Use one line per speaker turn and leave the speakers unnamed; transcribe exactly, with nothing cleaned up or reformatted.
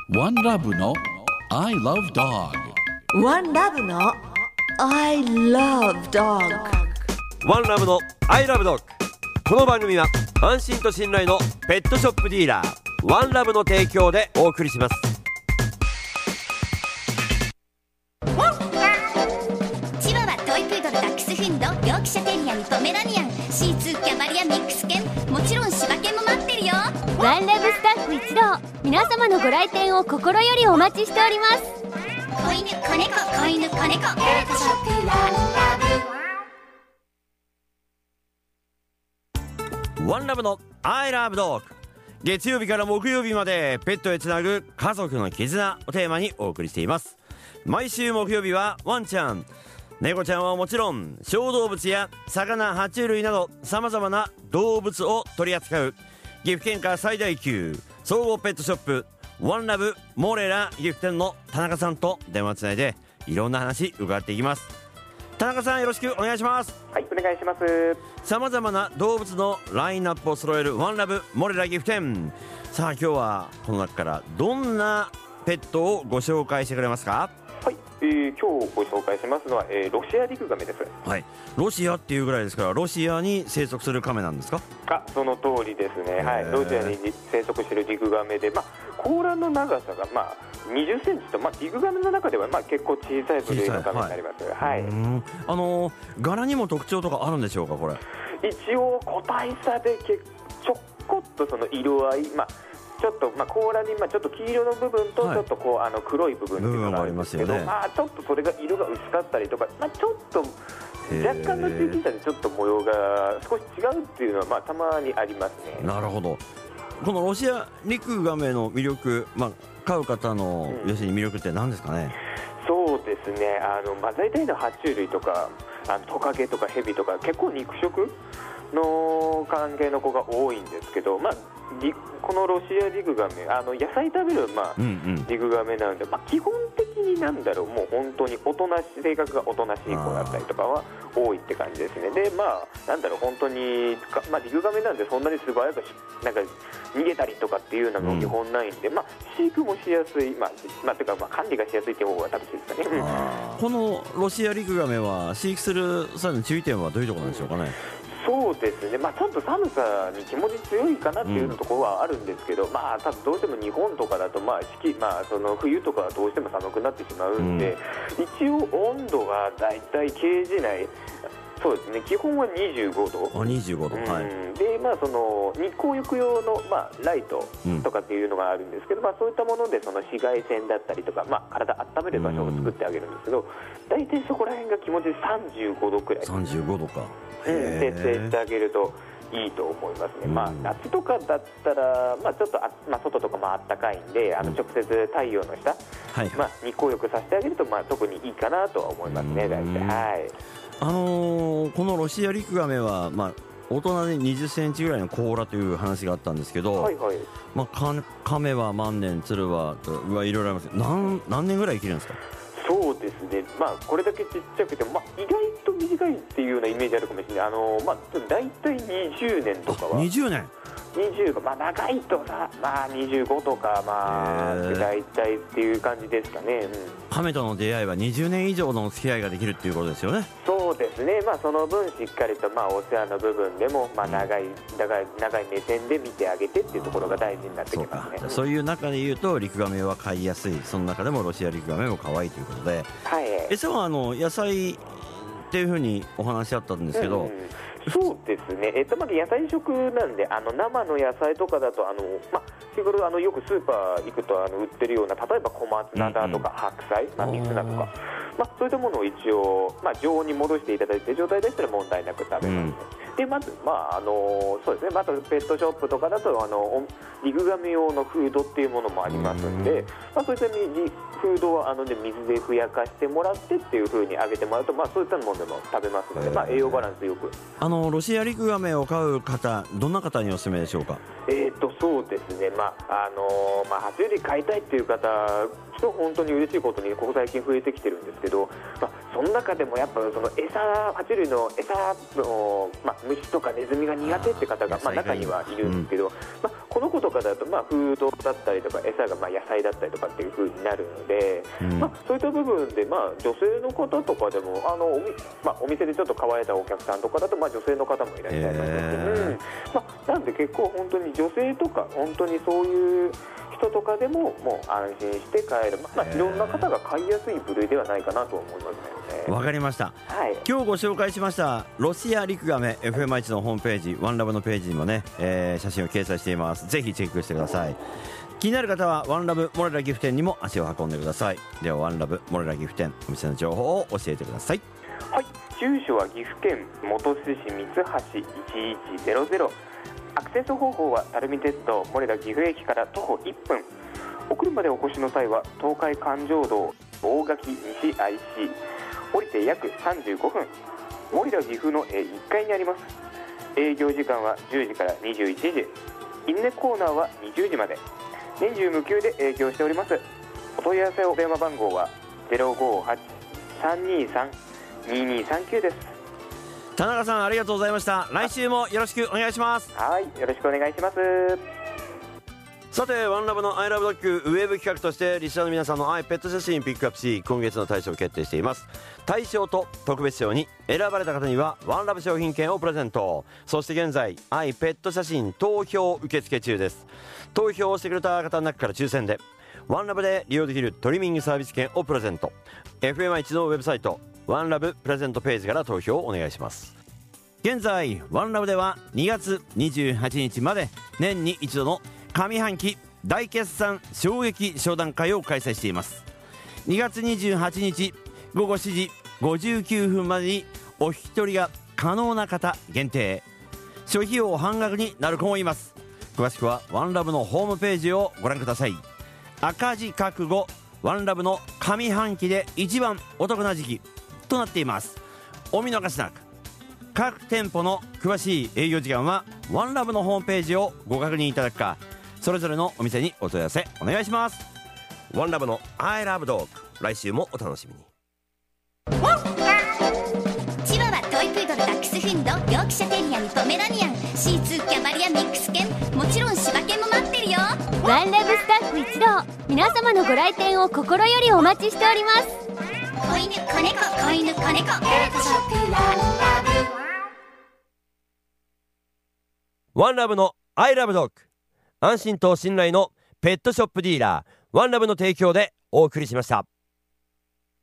ワンラブの I love dog。
ワンラブの I love dog。
ワンラブの I love dog。 この番組は安心と信頼のペットショップディーラーワンラブの提供でお送りします。
チワワ、トイプードル、ダックスフンド、ヨークシャテリアン、ポメラニアン、シーツー、キャバリア、ミックス犬、もちろん柴犬も待ってるよ。
ワンラブスタッフ一同、皆様のご来店を心よりお待ちしております。
子犬、子猫、子犬、子猫、ペットショップワンラブ。
ワンラブの I love dog。 月曜日から木曜日までペットへつなぐ家族の絆をテーマにお送りしています。毎週木曜日はワンちゃん、猫ちゃんはもちろん小動物や魚、爬虫類などさまざまな動物を取り扱う岐阜県下最大級総合ペットショップワンラブモレラ岐阜店の田中さんと電話つないでいろんな話伺っていきます。田中さん、よろしくお願いします。
はい、お願いします。
さまざまな動物のラインナップを揃えるワンラブモレラ岐阜店。さあ、今日はこの中からどんなペットをご紹介してくれますか？
はい、えー、今日ご紹介しますのは、えー、ロシアリクガメです。
はい、ロシアっていうぐらいですからロシアに生息するカメなんですか？
あ、その通りですね。はい、ロシアに生息しているリクガメで、まあ、甲羅の長さが、まあ、にじゅっセンチと、まあ、リクガメの中では、まあ、結構小さい部類のカメになります。はい、はい、
あの柄にも特徴とかあるんでしょうか？これ
一応個体差でちょこっとその色合い、まあちょっとまあ甲羅にまあちょっと黄色の部分とちょっとこう、はい、あの黒い部分っていうのがあるんですけど、ね、まあちょっとそれが色が薄かったりとか、まあ、ちょっと若干の地域差でちょっと模様が少し違うっていうのはまあたまにありますね。
なるほど。このロシアリクガメの魅力、まあ、飼う方の要するに魅力って何ですかね？
うん、そうですね、あの、まあ、大体の爬虫類とかあのトカゲとかヘビとか結構肉食の関係の子が多いんですけど、まあ、このロシアリクガメ、あの野菜食べる、まあうんうん、リクガメなので、まあ、基本的になんだろう、もう本当におとなし性格がおとなしい子だったりとかは多いって感じですね。で、まあなんだろう、本当に、まあ、リクガメなんでそんなに素早くなんか逃げたりとかっていうのも基本ないんで、うん、まあ、飼育もしやすい、まあまあ、てかまあ管理がしやすいっていう方が正しいですかね。
このロシアリクガメは飼育する際の注意点はどういうところなんでしょうかね？
そうですね、まあ、ちょっと寒さに気持ち強いかなっていうところはあるんですけど、うん、まあ、多分どうしても日本とかだと、まあ四季まあ、その冬とかはどうしても寒くなってしまうんで、うん、一応温度がだいたいケージ内、そうですね、基本はにじゅうごど。
あ、にじゅうごど、うん、はい。
で、まあ、その日光浴用の、まあ、ライトとかっていうのがあるんですけど、うん、まあ、そういったものでその紫外線だったりとか、まあ、体温める場所を作ってあげるんですけど、大体そこら辺が気持ちさんじゅうごどくらい。
さんじゅうごどか。
設定してあげるといいと思いますね。まあ、夏とかだったら、まあ、ちょっとあ、まあ、外とかもあったかいんで、あの直接太陽の下、はい、まあ、日光浴させてあげると、まあ、特にいいかなとは思いますね。大体、はい。
あのー、このロシアリクガメは、まあ、大人でにじゅっセンチぐらいの甲羅という話があったんですけど、はいはい、まあ、カメは万年、鶴は、うわ、いろいろあります。何、何年ぐらい生きるんですか？そうですね、まあ、これだけちっちゃくても、まあ、意外と短いっていうようなイメージあるかもしれない。あの、まあ、大体にじゅうねんとかは。にじゅうねんにじゅう、まあ、長いとさ、まあ、にじゅうごとか、まあ、大体っていう感じですかね。うん、カメとの出会いはにじゅうねん以上のお付き合いができるっていうことですよね。
そうですね、まあ、その分しっかりと、まあ、お世話の部分でも、まあ、長い、長い、長い目線で見てあげてっていうところが大事になってきますね。
そうか、そういう中でいうとリクガメは飼いやすい、その中でもロシアリクガメも可愛いということで、はい、餌はあの野菜っていうふうにお話あったんですけど、うん、
そうですね、えっと、まず野菜食なんで、あの生の野菜とかだと、あの、まあ、日頃あのよくスーパー行くとあの売ってるような、例えば小松菜だとか白菜、まあ、水菜とか、まあ、そういったものを一応、まあ、常温に戻していただいて状態でしたら問題なく食べますね。うん、でまず、まああのそうですね、またペットショップとかだとあのリクガメ用のフードっていうものもありますんで、まあ、そういったフードをあの、ね、水でふやかしてもらってっていう風にあげてもらうと、まあ、そういったものでも食べますので、まあ、栄養バランスよく。
あのロシアリクガメを飼う方、どんな方におすすめでしょうか？
えーとそうですね、まああのまあ、爬虫類飼いたいっていう方、一と本当に嬉しいことにここ最近増えてきてるんですけど、まあ、その中でもやっぱその餌爬虫類の餌の、まあ、虫とかネズミが苦手って方がまあ中にはいるんですけど、うんまあ、この子とかだとまあフードだったりとか餌がまあ野菜だったりとかっていう風になるので、うんまあ、そういった部分でまあ女性の方とかでもあのおみ、まあ、お店でちょっと買われたお客さんとかだとまあ女性の方もいらっしゃいますので、うんまあ、なんで結構本当に女性とか本当にそういう人とかでももう安心して買える、まあ、いろんな方が買いやすい部類ではないかなと思いますね。
わかりました、
はい、
今日ご紹介しましたロシアリクガメ エフエムアイワン のホームページワンラブのページにもね、えー、写真を掲載しています。ぜひチェックしてください。気になる方はワンラブモレラギフ店にも足を運んでください。ではワンラブモレラギフ店お店の情報を教えてください。
はい、住所は岐阜県本巣市三橋いちいちゼロゼロ、アクセス方法は垂水鉄道モレラ岐阜駅から徒歩いっぷん、お車でお越しの際は東海環状道大垣西 アイシー 降りて約さんじゅうごふん、モレラ岐阜のいっかいにあります。営業時間はじゅうじからにじゅういちじ、インネコーナーはにじゅうじまで、年中無休で営業しております。お問い合わせお電話番号は ゼロごはち さんにさん ににさんきゅう です。
田中さんありがとうございました。来週もよろしくお願いします。
はい、よろしくお願いします。
さてワンラブの I Love Dog ウェブ企画としてリスナーの皆さんの愛ペット写真ピックアップし、今月の大賞を決定しています。大賞と特別賞に選ばれた方にはワンラブ商品券をプレゼント。そして現在愛ペット写真投票受付中です。投票をしてくれた方の中から抽選でワンラブで利用できるトリミングサービス券をプレゼント。 エフエムワン のウェブサイトワンラブプレゼントページから投票をお願いします。現在ワンラブではにがつにじゅうはちにちまで年に一度の上半期大決算衝撃商談会を開催しています。にがつにじゅうはちにちごごしちじごじゅうきゅうふんまでにお引き取りが可能な方限定、諸費用半額になる子もいます。詳しくはワンラブのホームページをご覧ください。赤字覚悟ワンラブの上半期で一番お得な時期となっています。お見逃しなく。各店舗の詳しい営業時間はワンラブのホームページをご確認いただくか、それぞれのお店にお問い合わせお願いします。
ワンラブの I Love Dog、 来週もお楽しみに。
チワワ、トイプードル、ダックスフンド、ヨークシャテリアにポメラニアン、シーツー、キャバリア、ミックス犬、もちろん柴犬も待ってるよ。
ワンラブスタッフ一同、皆様のご来店を心よりお待ちしております。
子犬、子猫、子犬、子猫、ペットショップワンラブ。
ワンラブの I Love Dog、 安心と信頼のペットショップディーラーワンラブの提供でお送りしました。